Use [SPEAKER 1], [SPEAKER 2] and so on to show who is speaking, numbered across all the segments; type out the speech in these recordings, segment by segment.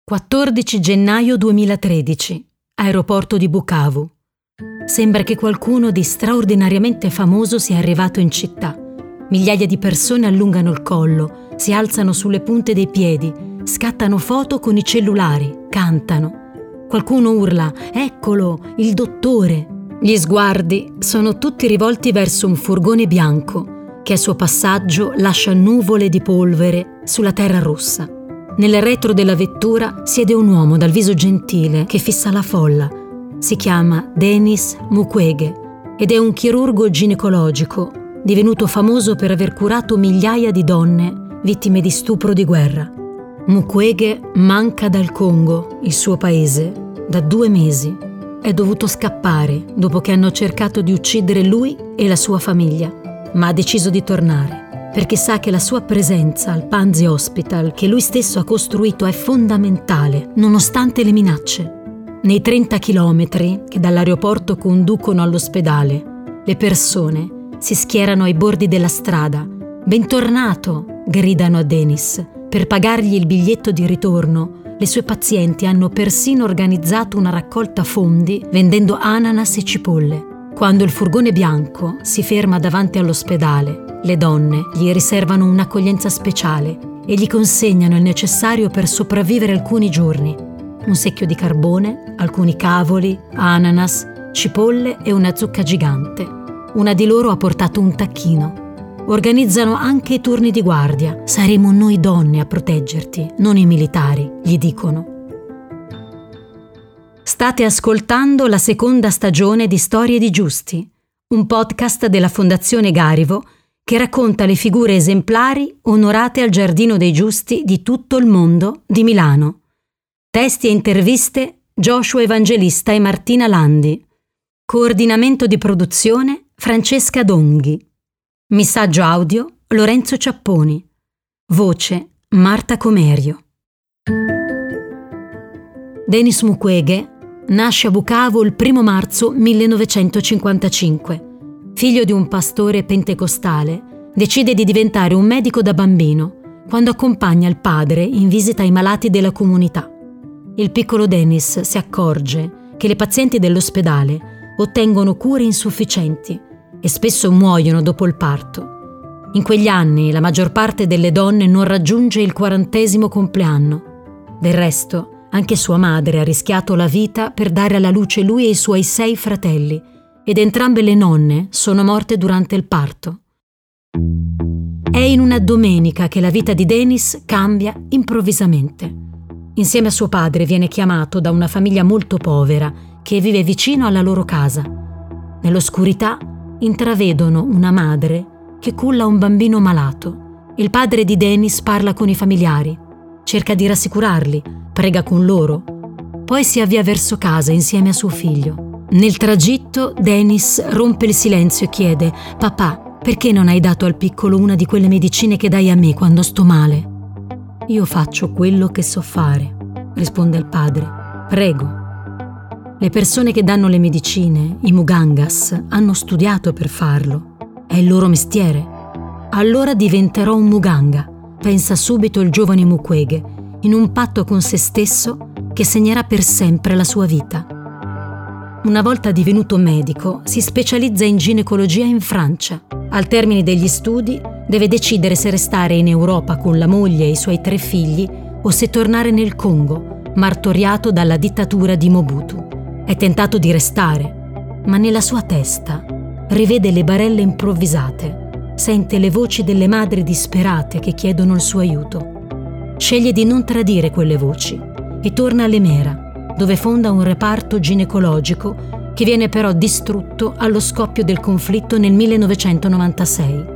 [SPEAKER 1] 14 gennaio 2013, aeroporto di Bukavu. Sembra che qualcuno di straordinariamente famoso sia arrivato in città. Migliaia di persone allungano il collo, si alzano sulle punte dei piedi, scattano foto con i cellulari, cantano. Qualcuno urla: «Eccolo, il dottore!». Gli sguardi sono tutti rivolti verso un furgone bianco che a suo passaggio lascia nuvole di polvere sulla terra rossa. Nel retro della vettura siede un uomo dal viso gentile che fissa la folla. Si chiama Denis Mukwege ed è un chirurgo ginecologico divenuto famoso per aver curato migliaia di donne vittime di stupro di guerra. Mukwege manca dal Congo, il suo paese, da 2 mesi. È dovuto scappare dopo che hanno cercato di uccidere lui e la sua famiglia, ma ha deciso di tornare perché sa che la sua presenza al Panzi Hospital che lui stesso ha costruito è fondamentale, nonostante le minacce. Nei 30 chilometri che dall'aeroporto conducono all'ospedale, le persone si schierano ai bordi della strada. «Bentornato!» gridano a Denis. Per pagargli il biglietto di ritorno, le sue pazienti hanno persino organizzato una raccolta fondi vendendo ananas e cipolle. Quando il furgone bianco si ferma davanti all'ospedale, le donne gli riservano un'accoglienza speciale e gli consegnano il necessario per sopravvivere alcuni giorni. Un secchio di carbone, alcuni cavoli, ananas, cipolle e una zucca gigante. Una di loro ha portato un tacchino. Organizzano anche i turni di guardia. «Saremo noi donne a proteggerti, non i militari», gli dicono. State ascoltando la seconda stagione di Storie di Giusti, un podcast della Fondazione Garivo che racconta le figure esemplari onorate al Giardino dei Giusti di tutto il mondo di Milano. Testi e interviste Joshua Evangelista e Martina Landi. Coordinamento di produzione Francesca Donghi. Missaggio audio Lorenzo Ciapponi. Voce Marta Comerio. Denis Mukwege nasce a Bukavu il 1 marzo 1955. Figlio di un pastore pentecostale, decide di diventare un medico da bambino quando accompagna il padre in visita ai malati della comunità. Il piccolo Denis si accorge che le pazienti dell'ospedale ottengono cure insufficienti e spesso muoiono dopo il parto. In quegli anni la maggior parte delle donne non raggiunge il 40° compleanno. Del resto, anche sua madre ha rischiato la vita per dare alla luce lui e i suoi 6 fratelli, ed entrambe le nonne sono morte durante il parto. È in una domenica che la vita di Denis cambia improvvisamente. Insieme a suo padre viene chiamato da una famiglia molto povera che vive vicino alla loro casa. Nell'oscurità intravedono una madre che culla un bambino malato. Il padre di Denis parla con i familiari, cerca di rassicurarli, prega con loro. Poi si avvia verso casa insieme a suo figlio. Nel tragitto Denis rompe il silenzio e chiede: «Papà, perché non hai dato al piccolo una di quelle medicine che dai a me quando sto male?» «Io faccio quello che so fare», risponde il padre. «Prego». Le persone che danno le medicine, i mugangas, hanno studiato per farlo. È il loro mestiere. «Allora diventerò un muganga», pensa subito il giovane Mukwege, in un patto con se stesso che segnerà per sempre la sua vita. Una volta divenuto medico, si specializza in ginecologia in Francia. Al termine degli studi, deve decidere se restare in Europa con la moglie e i suoi 3 figli o se tornare nel Congo, martoriato dalla dittatura di Mobutu. È tentato di restare, ma nella sua testa rivede le barelle improvvisate, sente le voci delle madri disperate che chiedono il suo aiuto. Sceglie di non tradire quelle voci e torna a Lemera, dove fonda un reparto ginecologico che viene però distrutto allo scoppio del conflitto nel 1996.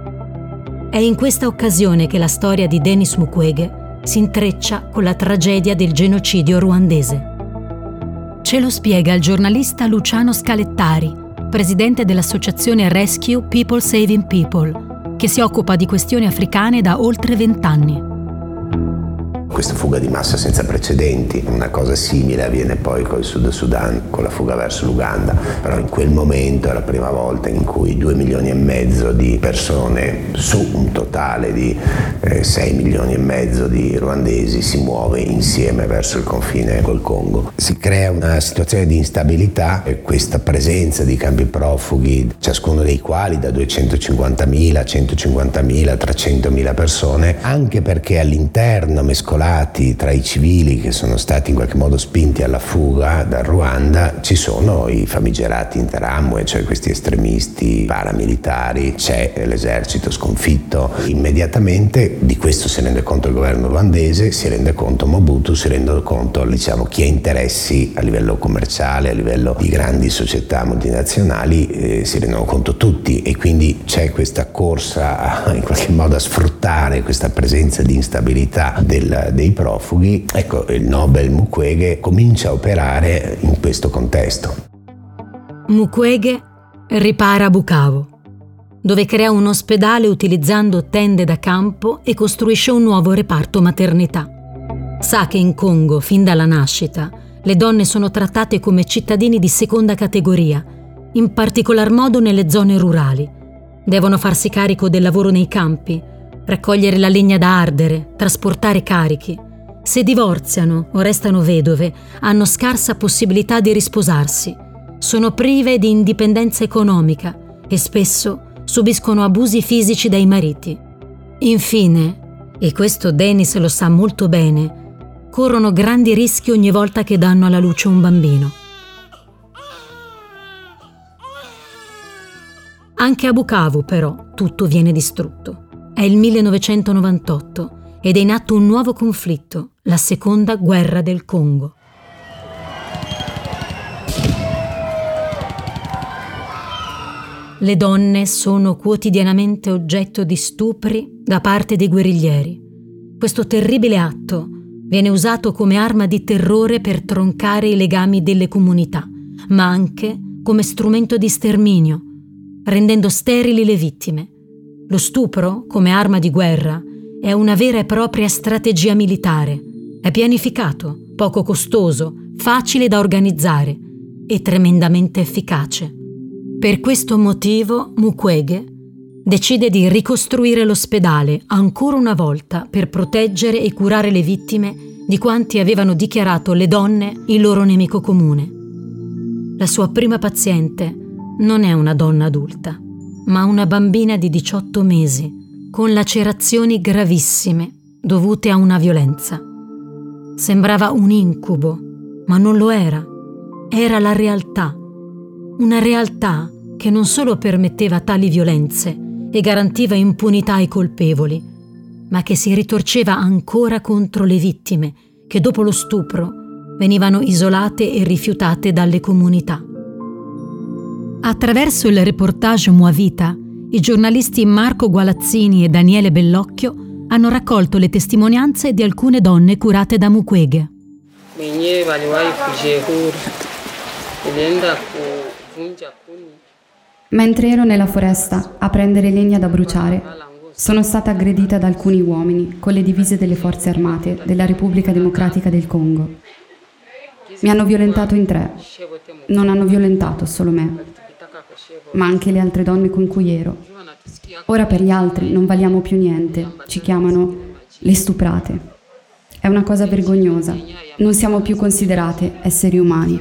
[SPEAKER 1] È in questa occasione che la storia di Denis Mukwege si intreccia con la tragedia del genocidio ruandese. Ce lo spiega il giornalista Luciano Scalettari, presidente dell'associazione Rescue People Saving People, che si occupa di questioni africane da oltre 20 anni.
[SPEAKER 2] questa fuga di massa senza precedenti. Una cosa simile avviene poi col Sud Sudan, con la fuga verso l'Uganda, però in quel momento è la prima volta in cui 2,5 milioni di persone su un totale di 6,5 milioni di ruandesi si muove insieme verso il confine col Congo. Si crea una situazione di instabilità e questa presenza di campi profughi, ciascuno dei quali da 250.000 a 150.000, 300.000 persone, anche perché all'interno, mescolati tra i civili che sono stati in qualche modo spinti alla fuga dal Ruanda, ci sono i famigerati Interamwe, cioè questi estremisti paramilitari, c'è l'esercito sconfitto. Immediatamente di questo si rende conto il governo ruandese, si rende conto Mobutu, si rende conto chi ha interessi a livello commerciale, a livello di grandi società multinazionali, si rendono conto tutti, e quindi c'è questa corsa in qualche modo a sfruttare questa presenza di instabilità dei profughi. Ecco, il Nobel Mukwege comincia a operare in questo contesto.
[SPEAKER 1] Mukwege ripara a Bukavu, dove crea un ospedale utilizzando tende da campo e costruisce un nuovo reparto maternità. Sa che in Congo, fin dalla nascita, le donne sono trattate come cittadini di seconda categoria, in particolar modo nelle zone rurali. Devono farsi carico del lavoro nei campi, raccogliere la legna da ardere, trasportare carichi. Se divorziano o restano vedove, hanno scarsa possibilità di risposarsi. Sono prive di indipendenza economica e spesso subiscono abusi fisici dai mariti. Infine, e questo Denis lo sa molto bene, corrono grandi rischi ogni volta che danno alla luce un bambino. Anche a Bukavu, però, tutto viene distrutto. È il 1998 ed è in atto un nuovo conflitto, la seconda guerra del Congo. Le donne sono quotidianamente oggetto di stupri da parte dei guerriglieri. Questo terribile atto viene usato come arma di terrore per troncare i legami delle comunità, ma anche come strumento di sterminio, rendendo sterili le vittime. Lo stupro, come arma di guerra, è una vera e propria strategia militare. È pianificato, poco costoso, facile da organizzare e tremendamente efficace. Per questo motivo Mukwege decide di ricostruire l'ospedale ancora una volta per proteggere e curare le vittime di quanti avevano dichiarato le donne il loro nemico comune. La sua prima paziente non è una donna adulta, ma una bambina di 18 mesi, con lacerazioni gravissime dovute a una violenza. Sembrava un incubo, ma non lo era. Era la realtà. Una realtà che non solo permetteva tali violenze e garantiva impunità ai colpevoli, ma che si ritorceva ancora contro le vittime che dopo lo stupro venivano isolate e rifiutate dalle comunità. Attraverso il reportage Muavita, i giornalisti Marco Gualazzini e Daniele Bellocchio hanno raccolto le testimonianze di alcune donne curate da Mukwege.
[SPEAKER 3] Mentre ero nella foresta a prendere legna da bruciare, sono stata aggredita da alcuni uomini con le divise delle forze armate della Repubblica Democratica del Congo. Mi hanno violentato in 3. Non hanno violentato solo me, ma anche le altre donne con cui ero. Ora per gli altri non valiamo più niente, ci chiamano le stuprate. È una cosa vergognosa, non siamo più considerate esseri umani.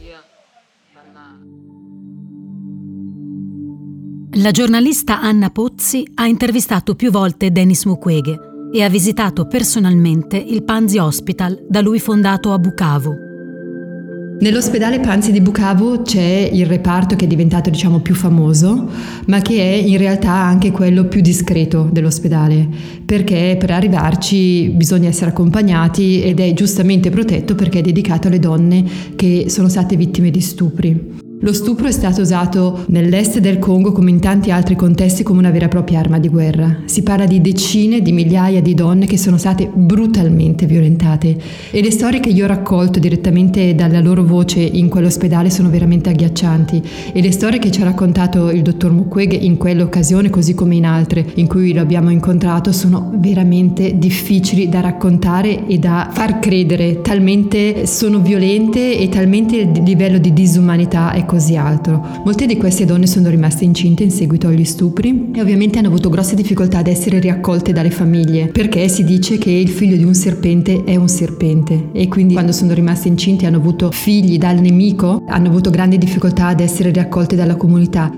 [SPEAKER 1] La giornalista Anna Pozzi ha intervistato più volte Denis Mukwege e ha visitato personalmente il Panzi Hospital da lui fondato a Bukavu.
[SPEAKER 4] Nell'ospedale Panzi di Bukavu c'è il reparto che è diventato più famoso, ma che è in realtà anche quello più discreto dell'ospedale, perché per arrivarci bisogna essere accompagnati ed è giustamente protetto perché è dedicato alle donne che sono state vittime di stupri. Lo stupro è stato usato nell'est del Congo come in tanti altri contesti come una vera e propria arma di guerra. Si parla di decine di migliaia di donne che sono state brutalmente violentate e le storie che io ho raccolto direttamente dalla loro voce in quell'ospedale sono veramente agghiaccianti e le storie che ci ha raccontato il dottor Mukwege in quell'occasione così come in altre in cui lo abbiamo incontrato sono veramente difficili da raccontare e da far credere, talmente sono violente e talmente il livello di disumanità è così alto. Molte di queste donne sono rimaste incinte in seguito agli stupri e ovviamente hanno avuto grosse difficoltà ad essere riaccolte dalle famiglie, perché si dice che il figlio di un serpente è un serpente e quindi quando sono rimaste incinte e hanno avuto figli dal nemico hanno avuto grandi difficoltà ad essere riaccolte dalla comunità.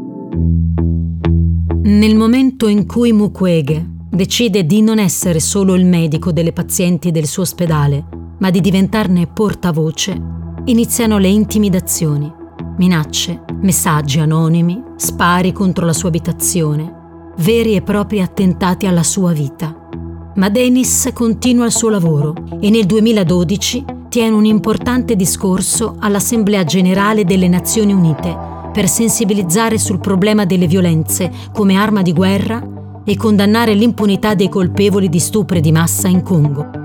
[SPEAKER 1] Nel momento in cui Mukwege decide di non essere solo il medico delle pazienti del suo ospedale, ma di diventarne portavoce, iniziano le intimidazioni. Minacce, messaggi anonimi, spari contro la sua abitazione, veri e propri attentati alla sua vita. Ma Denis continua il suo lavoro e nel 2012 tiene un importante discorso all'Assemblea Generale delle Nazioni Unite per sensibilizzare sul problema delle violenze come arma di guerra e condannare l'impunità dei colpevoli di stupri di massa in Congo.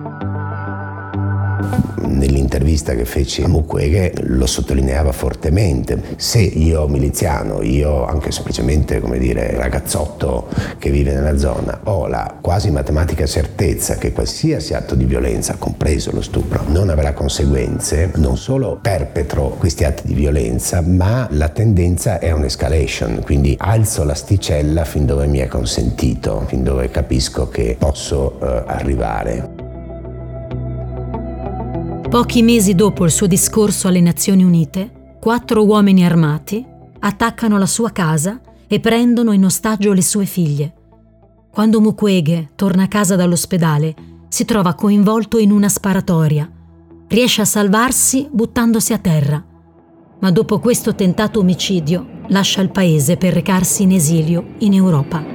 [SPEAKER 2] Nell'intervista che feci a Mukwege lo sottolineava fortemente. Se io miliziano, io anche semplicemente, ragazzotto che vive nella zona, ho la quasi matematica certezza che qualsiasi atto di violenza, compreso lo stupro, non avrà conseguenze, non solo perpetro questi atti di violenza, ma la tendenza è un'escalation, quindi alzo l'asticella fin dove mi è consentito, fin dove capisco che posso arrivare.
[SPEAKER 1] Pochi mesi dopo il suo discorso alle Nazioni Unite, 4 uomini armati attaccano la sua casa e prendono in ostaggio le sue figlie. Quando Mukwege torna a casa dall'ospedale, si trova coinvolto in una sparatoria. Riesce a salvarsi buttandosi a terra, ma dopo questo tentato omicidio lascia il paese per recarsi in esilio in Europa.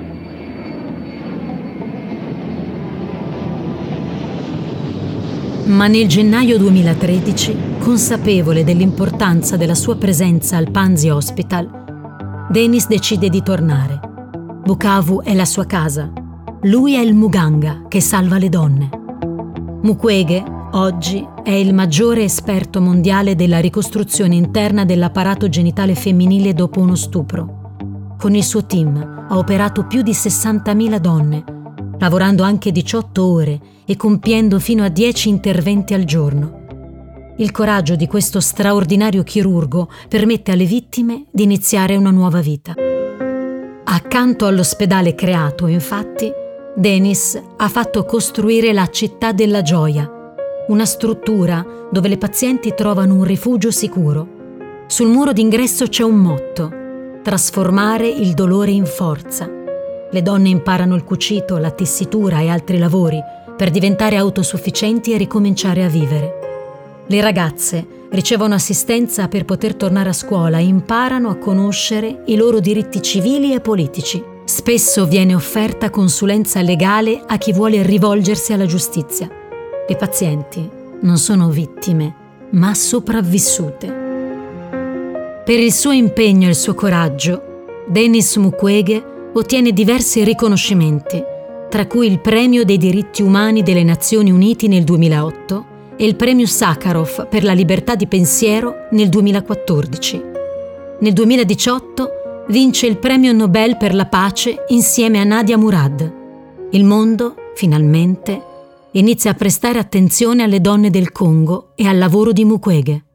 [SPEAKER 1] Ma nel gennaio 2013, consapevole dell'importanza della sua presenza al Panzi Hospital, Denis decide di tornare. Bukavu è la sua casa. Lui è il Muganga che salva le donne. Mukwege, oggi, è il maggiore esperto mondiale della ricostruzione interna dell'apparato genitale femminile dopo uno stupro. Con il suo team ha operato più di 60.000 donne, lavorando anche 18 ore e compiendo fino a 10 interventi al giorno. Il coraggio di questo straordinario chirurgo permette alle vittime di iniziare una nuova vita. Accanto all'ospedale creato, infatti, Denis ha fatto costruire la Città della Gioia, una struttura dove le pazienti trovano un rifugio sicuro. Sul muro d'ingresso c'è un motto: trasformare il dolore in forza. Le donne imparano il cucito, la tessitura e altri lavori per diventare autosufficienti e ricominciare a vivere. Le ragazze ricevono assistenza per poter tornare a scuola e imparano a conoscere i loro diritti civili e politici. Spesso viene offerta consulenza legale a chi vuole rivolgersi alla giustizia. Le pazienti non sono vittime, ma sopravvissute. Per il suo impegno e il suo coraggio, Denis Mukwege ottiene diversi riconoscimenti, tra cui il Premio dei diritti umani delle Nazioni Unite nel 2008 e il Premio Sakharov per la libertà di pensiero nel 2014. Nel 2018 vince il Premio Nobel per la pace insieme a Nadia Murad. Il mondo, finalmente, inizia a prestare attenzione alle donne del Congo e al lavoro di Mukwege.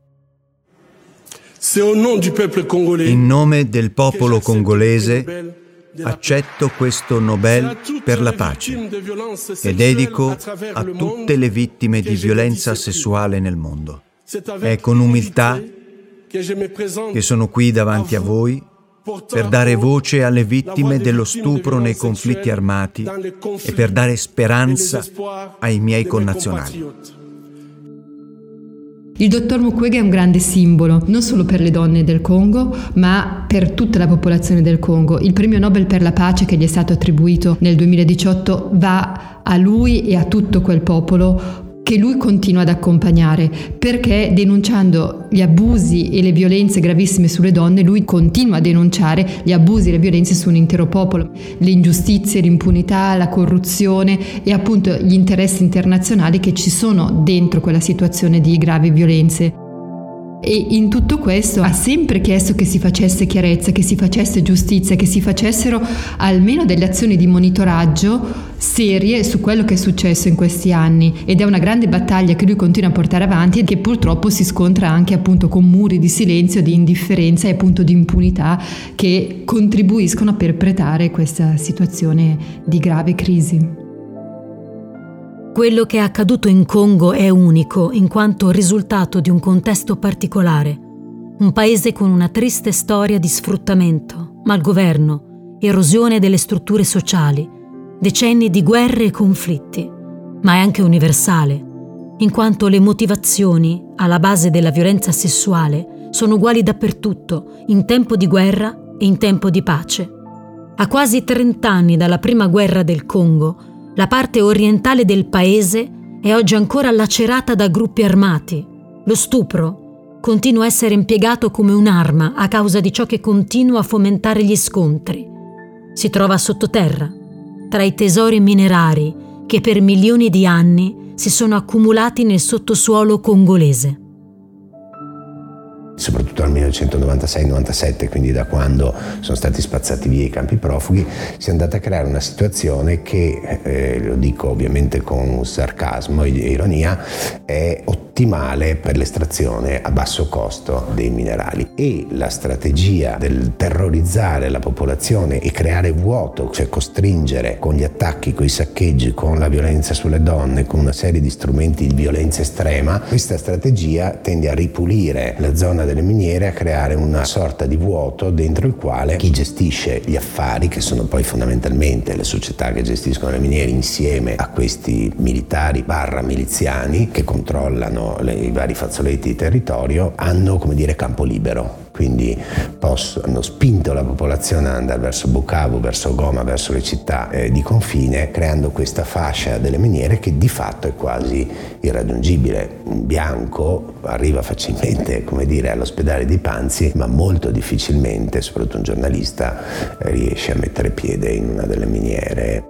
[SPEAKER 5] In nome del popolo congolese accetto questo Nobel per la pace e dedico a tutte le vittime di violenza sessuale nel mondo. È con umiltà che sono qui davanti a voi per dare voce alle vittime dello stupro nei conflitti armati e per dare speranza ai miei connazionali.
[SPEAKER 4] Il dottor Mukwege è un grande simbolo, non solo per le donne del Congo, ma per tutta la popolazione del Congo. Il premio Nobel per la pace che gli è stato attribuito nel 2018 va a lui e a tutto quel popolo che lui continua ad accompagnare, perché denunciando gli abusi e le violenze gravissime sulle donne, lui continua a denunciare gli abusi e le violenze su un intero popolo, le ingiustizie, l'impunità, la corruzione e appunto gli interessi internazionali che ci sono dentro quella situazione di gravi violenze. E in tutto questo ha sempre chiesto che si facesse chiarezza, che si facesse giustizia, che si facessero almeno delle azioni di monitoraggio serie su quello che è successo in questi anni, ed è una grande battaglia che lui continua a portare avanti e che purtroppo si scontra anche appunto con muri di silenzio, di indifferenza e appunto di impunità che contribuiscono a perpetrare questa situazione di grave crisi.
[SPEAKER 1] Quello che è accaduto in Congo è unico in quanto risultato di un contesto particolare. Un paese con una triste storia di sfruttamento, malgoverno, erosione delle strutture sociali, decenni di guerre e conflitti. Ma è anche universale, in quanto le motivazioni alla base della violenza sessuale sono uguali dappertutto, in tempo di guerra e in tempo di pace. A quasi 30 anni dalla prima guerra del Congo, la parte orientale del paese è oggi ancora lacerata da gruppi armati. Lo stupro continua a essere impiegato come un'arma a causa di ciò che continua a fomentare gli scontri. Si trova sottoterra, tra i tesori minerari che per milioni di anni si sono accumulati nel sottosuolo congolese.
[SPEAKER 2] Soprattutto nel 1996-97, quindi da quando sono stati spazzati via i campi profughi, si è andata a creare una situazione che, lo dico ovviamente con sarcasmo e ironia, è ottimale per l'estrazione a basso costo dei minerali. E la strategia del terrorizzare la popolazione e creare vuoto, cioè costringere con gli attacchi, con i saccheggi, con la violenza sulle donne, con una serie di strumenti di violenza estrema, questa strategia tende a ripulire la zona delle miniere, a creare una sorta di vuoto dentro il quale chi gestisce gli affari, che sono poi fondamentalmente le società che gestiscono le miniere insieme a questi militari / miliziani che controllano i vari fazzoletti di territorio, hanno, come dire, campo libero. Quindi hanno spinto la popolazione ad andare verso Bukavu, verso Goma, verso le città di confine, creando questa fascia delle miniere che di fatto è quasi irraggiungibile. Un bianco arriva facilmente, come dire, all'ospedale di Panzi, ma molto difficilmente, soprattutto un giornalista, riesce a mettere piede in una delle miniere.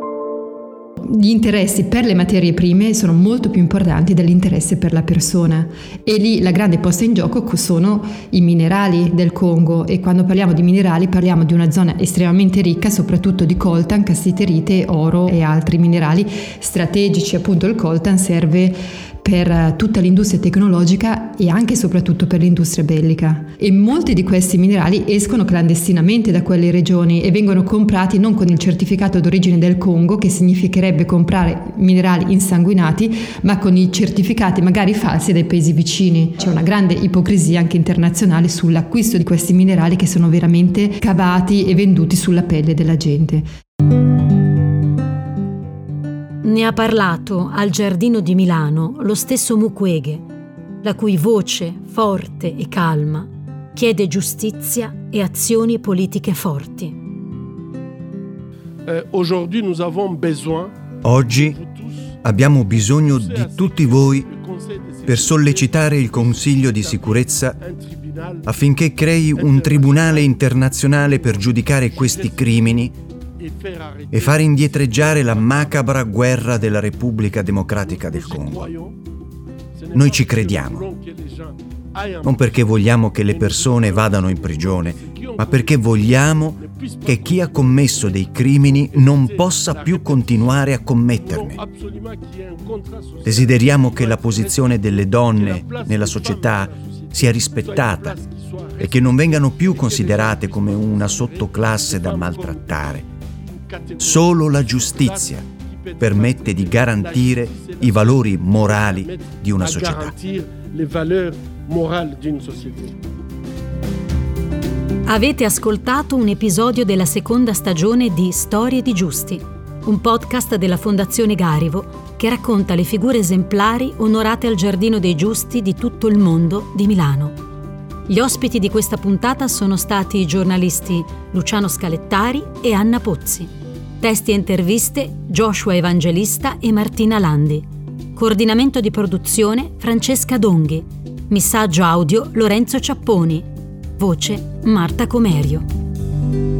[SPEAKER 4] Gli interessi per le materie prime sono molto più importanti dell'interesse per la persona, e lì la grande posta in gioco sono i minerali del Congo, e quando parliamo di minerali parliamo di una zona estremamente ricca soprattutto di coltan, cassiterite, oro e altri minerali strategici. Appunto il coltan serve per tutta l'industria tecnologica e anche e soprattutto per l'industria bellica, e molti di questi minerali escono clandestinamente da quelle regioni e vengono comprati non con il certificato d'origine del Congo, che significherebbe comprare minerali insanguinati, ma con i certificati magari falsi dai paesi vicini. C'è una grande ipocrisia anche internazionale sull'acquisto di questi minerali che sono veramente cavati e venduti sulla pelle della gente.
[SPEAKER 1] Ne ha parlato al Giardino di Milano lo stesso Mukwege, la cui voce, forte e calma, chiede giustizia e azioni politiche forti.
[SPEAKER 5] Oggi abbiamo bisogno di tutti voi per sollecitare il Consiglio di sicurezza affinché crei un tribunale internazionale per giudicare questi crimini e fare indietreggiare la macabra guerra della Repubblica Democratica del Congo. Noi ci crediamo, non perché vogliamo che le persone vadano in prigione, ma perché vogliamo che chi ha commesso dei crimini non possa più continuare a commetterne. Desideriamo che la posizione delle donne nella società sia rispettata e che non vengano più considerate come una sottoclasse da maltrattare. Solo la giustizia permette di garantire i valori morali di una società.
[SPEAKER 1] Avete ascoltato un episodio della seconda stagione di Storie di Giusti, un podcast della Fondazione Garivo che racconta le figure esemplari onorate al Giardino dei Giusti di tutto il mondo di Milano. Gli ospiti di questa puntata sono stati i giornalisti Luciano Scalettari e Anna Pozzi. Testi e interviste Joshua Evangelista e Martina Landi. Coordinamento di produzione Francesca Donghi. Missaggio audio Lorenzo Ciapponi. Voce Marta Comerio.